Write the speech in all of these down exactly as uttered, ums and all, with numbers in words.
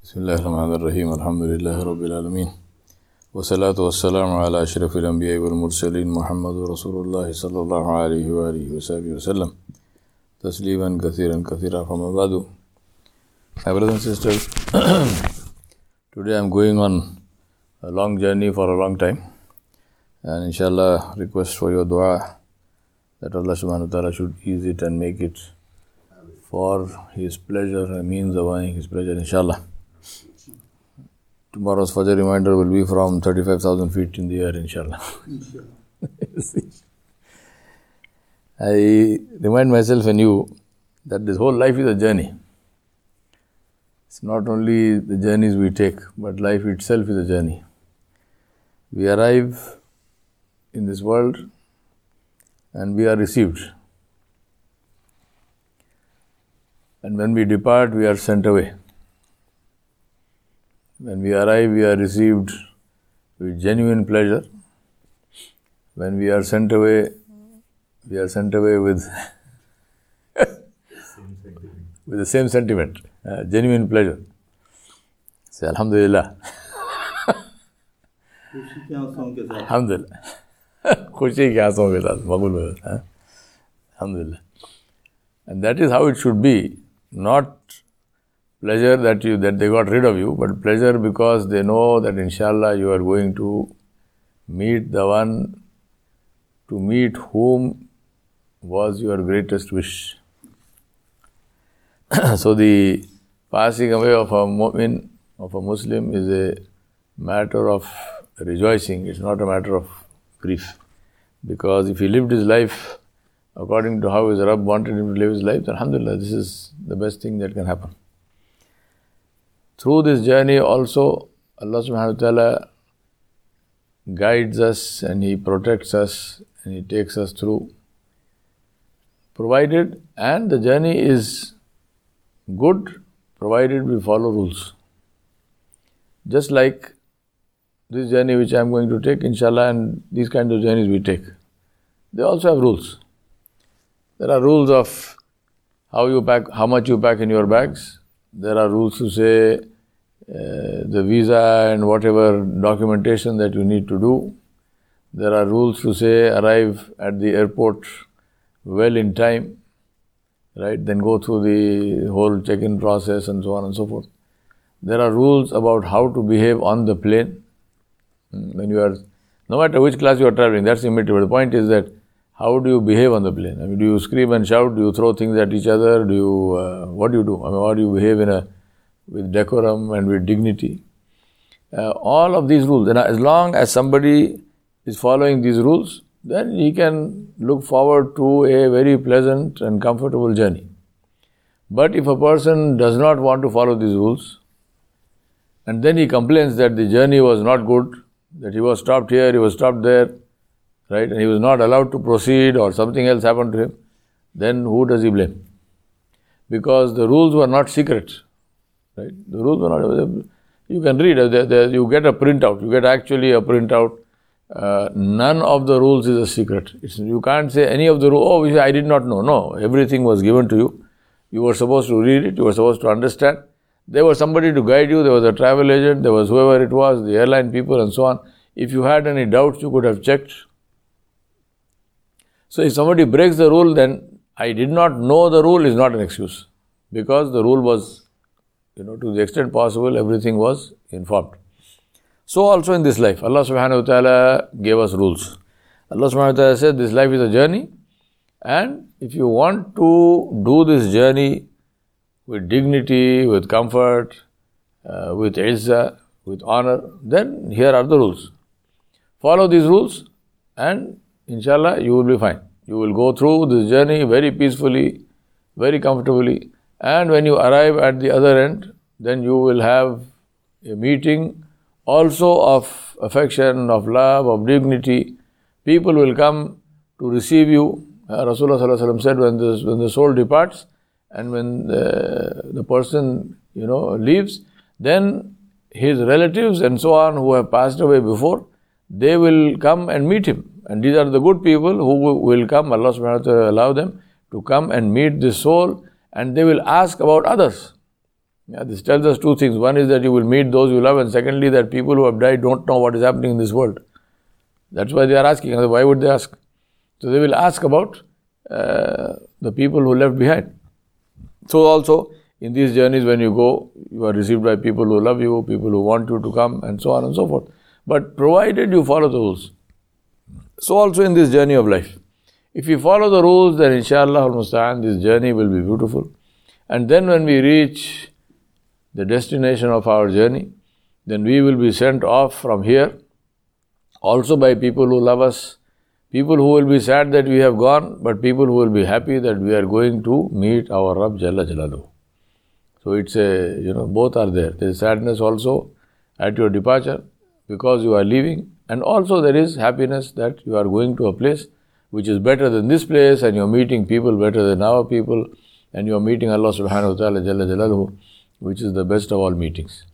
Bismillahirrahmanirrahim. Alhamdulillahi Rabbil Alameen. Wa salatu wa salamu ala ashrafil anbiya wal mursaleen Muhammadur Rasulullah sallallahu alayhi wa alihi wa sahbihi wa sallam. Tasliman kathiran kathira fama ba'du. My brothers and sisters, today I am going on a long journey for a long time. And inshallah, request for your dua that Allah subhanahu wa ta'ala should ease it and make it for His pleasure, a means of earning His pleasure, inshallah. Tomorrow's Fajr reminder will be from thirty-five thousand feet in the air, inshallah. I remind myself and you that this whole life is a journey. It's not only the journeys we take, but life itself is a journey. We arrive in this world and we are received. And when we depart, we are sent away. When we arrive, we are received with genuine pleasure. When we are sent away, we are sent away with, with the same sentiment, uh, genuine pleasure. Say Alhamdulillah. Alhamdulillah. Khushi ke aansoo ke saath, maqbool mein, huh? Alhamdulillah. And that is how it should be. Not pleasure that you that they got rid of you, but pleasure because they know that inshallah you are going to meet the one to meet whom was your greatest wish. So the passing away of a mu'min, of a Muslim, is a matter of rejoicing. It's not a matter of grief. Because if he lived his life according to how his Rabb wanted him to live his life, then alhamdulillah, this is the best thing that can happen. Through this journey also, Allah subhanahu wa ta'ala guides us and He protects us and He takes us through. Provided, and the journey is good, provided we follow rules. Just like this journey which I am going to take, inshallah, and these kinds of journeys we take, they also have rules. There are rules of how you pack, how much you pack in your bags. There are rules to say uh, the visa and whatever documentation that you need to do. There are rules to say arrive at the airport well in time, right? Then go through the whole check-in process and so on and so forth. There are rules about how to behave on the plane. When you are, no matter which class you are traveling, that's immaterial. The point is that how do you behave on the plane? I mean, do you scream and shout? Do you throw things at each other? Do you, uh, what do you do? I mean, how do you behave in a, with decorum and with dignity? Uh, all of these rules. And as long as somebody is following these rules, then he can look forward to a very pleasant and comfortable journey. But if a person does not want to follow these rules, and then he complains that the journey was not good, that he was stopped here, he was stopped there, right, and he was not allowed to proceed or something else happened to him, then who does he blame? Because the rules were not secret, right? The rules were not, you can read, you get a printout, you get actually a printout. Uh, none of the rules is a secret. It's, you can't say any of the rules, oh, I did not know. No, everything was given to you. You were supposed to read it, you were supposed to understand. There was somebody to guide you, there was a travel agent, there was whoever it was, the airline people and so on. If you had any doubts, you could have checked. So if somebody breaks the rule, then I did not know the rule is not an excuse. Because the rule was, you know, to the extent possible, everything was informed. So also in this life, Allah subhanahu wa ta'ala gave us rules. Allah subhanahu wa ta'ala said, this life is a journey. And if you want to do this journey with dignity, with comfort, uh, with izzah, with honor, then here are the rules. Follow these rules and inshallah, you will be fine. You will go through this journey very peacefully, very comfortably. And when you arrive at the other end, then you will have a meeting also of affection, of love, of dignity. People will come to receive you. Uh, Rasulullah sallallahu alaihi wasallam said, when the, when the soul departs and when the, the person, you know, leaves, then his relatives and so on who have passed away before, they will come and meet him. And these are the good people who will come, Allah subhanahu wa ta'ala allow them to come and meet this soul, and they will ask about others. Yeah, this tells us two things. One is that you will meet those you love, and secondly that people who have died don't know what is happening in this world. That's why they are asking. Why would they ask? So they will ask about uh, the people who left behind. So also in these journeys when you go, you are received by people who love you, people who want you to come, and so on and so forth. But provided you follow the rules. So also in this journey of life. If you follow the rules, then inshallah al-musta'an, this journey will be beautiful. And then when we reach the destination of our journey, then we will be sent off from here, also by people who love us, people who will be sad that we have gone, but people who will be happy that we are going to meet our Rabb Jalla Jalaluhu. So it's a, you know, both are there. There is sadness also at your departure because you are leaving, and also there is happiness that you are going to a place which is better than this place, and you are meeting people better than our people, and you are meeting Allah subhanahu wa ta'ala Jalla Jalaluhu, which is the best of all meetings.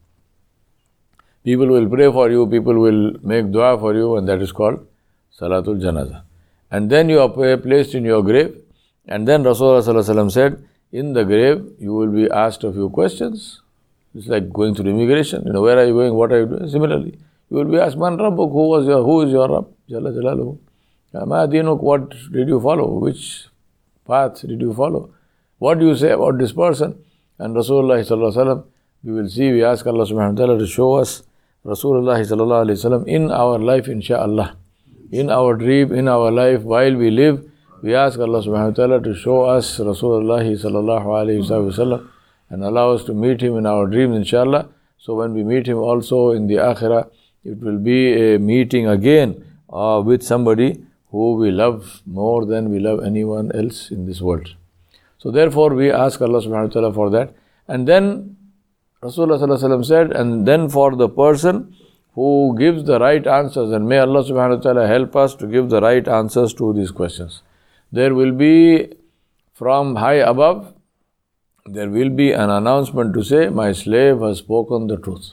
People will pray for you, people will make dua for you, and that is called Salatul Janazah. And then you are placed in your grave, and then Rasulullah sallallahu alaihi wasallam said, in the grave you will be asked a few questions. It's like going through immigration. You know, where are you going? What are you doing? Similarly, you will be asked, Man Rabbuk, who was your, who is your Rabb? Jalla Jalaluhu. Ma dinuk, what did you follow? Which path did you follow? What do you say about this person? And Rasulullah sallallahu alaihi wasallam, we will see, we ask Allah subhanahu wa ta'ala to show us Rasulullah sallallahu alaihi wasallam in our life, insha'Allah. In our dream, in our life, while we live, we ask Allah subhanahu wa ta'ala to show us Rasulullah sallallahu alaihi wasallam and allow us to meet him in our dreams, inshallah. So when we meet him also in the akhirah, it will be a meeting again uh, with somebody who we love more than we love anyone else in this world. So therefore we ask Allah subhanahu wa ta'ala for that. And then Rasulullah sallallahu alaihi wasallam said, and then for the person who gives the right answers, and may Allah subhanahu wa ta'ala help us to give the right answers to these questions. There will be from high above, there will be an announcement to say, my slave has spoken the truth.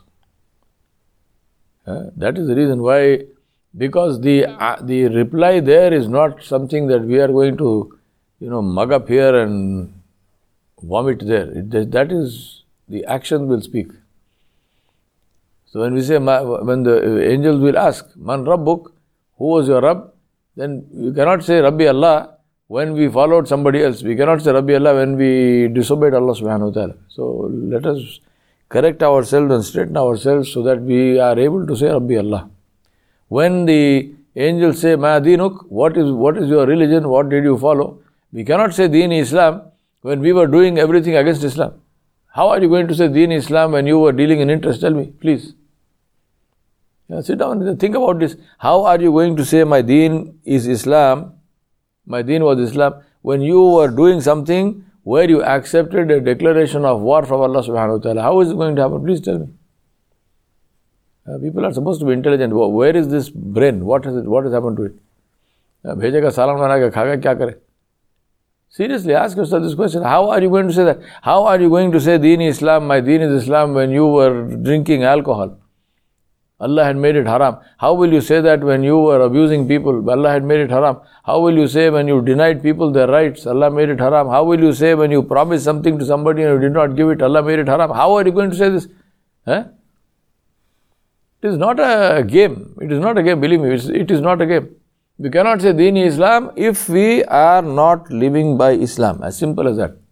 Uh, that is the reason why, because the uh, the reply there is not something that we are going to, you know, mug up here and vomit there. It, that is, the action will speak. So when we say, when the angels will ask, Man Rabbuk, who was your Rabb? Then you cannot say Rabbi Allah when we followed somebody else. We cannot say Rabbi Allah when we disobeyed Allah subhanahu wa ta'ala. So let us correct ourselves and straighten ourselves so that we are able to say Rabbi Allah. When the angels say, Ma dinuk, what is, what is your religion? What did you follow? We cannot say Deen Islam when we were doing everything against Islam. How are you going to say Deen Islam when you were dealing in interest? Tell me, please. Yeah, sit down and think about this. How are you going to say my deen is Islam, my deen was Islam, when you were doing something where you accepted a declaration of war from Allah subhanahu wa ta'ala? How is it going to happen? Please tell me. Uh, people are supposed to be intelligent. Where is this brain? What has it, what has happened to it? Bhejega salam bana ke khaga kya kare? Seriously, ask yourself this question. How are you going to say that? How are you going to say Deen is Islam, my deen is Islam, when you were drinking alcohol? Allah had made it haram. How will you say that when you were abusing people? Allah had made it haram. How will you say when you denied people their rights? Allah made it haram. How will you say when you promised something to somebody and you did not give it? Allah made it haram. How are you going to say this? Huh? It is not a game. It is not a game. Believe me, it is not a game. We cannot say Deen is Islam if we are not living by Islam. As simple as that.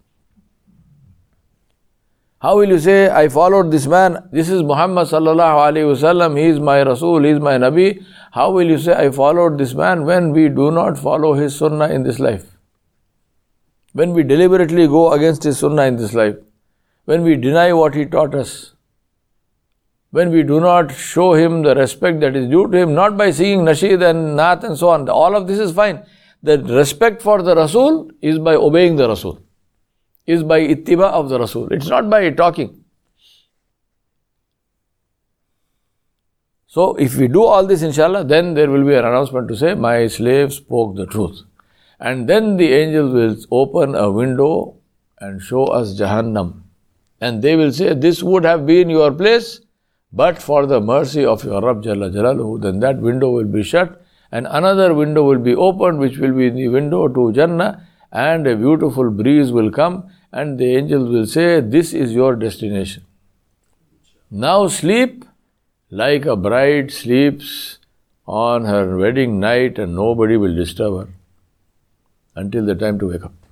How will you say, I followed this man, this is Muhammad sallallahu alayhi wasallam, he is my Rasul, he is my Nabi. How will you say, I followed this man when we do not follow his sunnah in this life? When we deliberately go against his sunnah in this life? When we deny what he taught us? When we do not show him the respect that is due to him, not by singing nasheed and naat and so on. All of this is fine. The respect for the Rasul is by obeying the Rasul. Is by ittiba of the Rasul. It's not by talking. So if we do all this, inshallah, then there will be an announcement to say, my slave spoke the truth. And then the angels will open a window and show us Jahannam. And they will say, this would have been your place, but for the mercy of your Rabb Jalla Jalaluhu. Then that window will be shut and another window will be opened, which will be the window to Jannah, and a beautiful breeze will come and the angels will say, this is your destination. Now sleep like a bride sleeps on her wedding night, and nobody will disturb her until the time to wake up.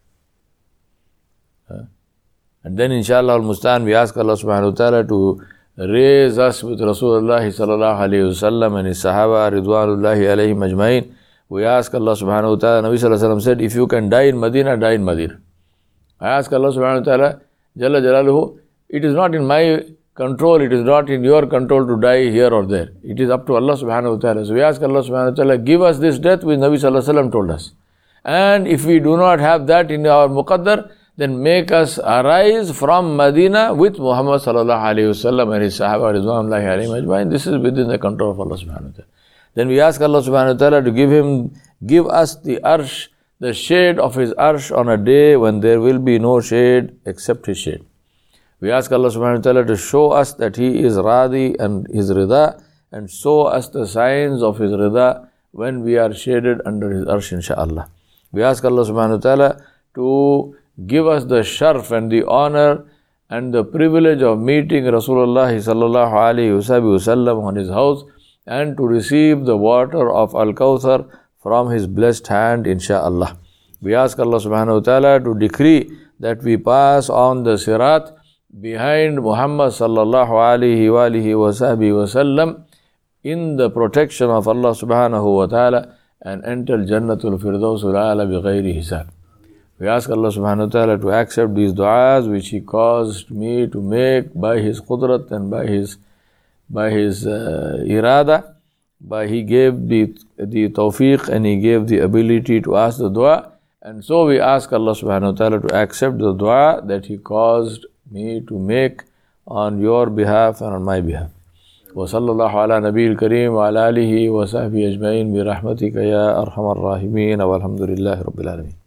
Huh? And then inshallah al-Mustan, we ask Allah subhanahu wa ta'ala to raise us with Rasulullah sallallahu alayhi wa sallam and his Sahaba ridwanullahi alayhim ajma'in. We ask Allah subhanahu wa ta'ala, Nabi sallallahu alayhi wa sallam said, if you can die in Medina, die in Medina. I ask Allah subhanahu wa ta'ala, Jalla Jalaluhu, it is not in my control, it is not in your control to die here or there. It is up to Allah subhanahu wa ta'ala. So we ask Allah subhanahu wa ta'ala, give us this death which Nabi sallallahu alayhi wa sallam told us. And if we do not have that in our muqaddar, then make us arise from Medina with Muhammad sallallahu alayhi wa sallam and his Sahaba ridwanullahi alayhim ajma'in. This is within the control of Allah subhanahu wa ta'ala. Then we ask Allah subhanahu wa ta'ala to give him, give us the arsh, the shade of his arsh on a day when there will be no shade except his shade. We ask Allah subhanahu wa ta'ala to show us that he is Radi and his Rida, and show us the signs of his Rida when we are shaded under his arsh, insha'Allah. We ask Allah subhanahu wa ta'ala to give us the sharf and the honor and the privilege of meeting Rasulullah sallallahu alayhi wa sallam on his house, and to receive the water of Al-Kawthar from his blessed hand, insha'Allah. We ask Allah subhanahu wa ta'ala to decree that we pass on the Sirat behind Muhammad sallallahu alayhi wa alihi wa sahbihi wa sallam in the protection of Allah subhanahu wa ta'ala, and enter Jannatul Firdausul A'la bi ghayri hisab. We ask Allah subhanahu wa ta'ala to accept these du'as which He caused me to make by His qudrat and by His by His uh, irada, by He gave the, the tawfiq and He gave the ability to ask the dua. And so we ask Allah subhanahu wa ta'ala to accept the dua that He caused me to make on your behalf and on my behalf. Wa sallallahu ala nabiyil kareem wa ala alihi wa sahbihi ajma'in bi rahmatika ya arhamar rahimin, walhamdulillahi rabbil alamin.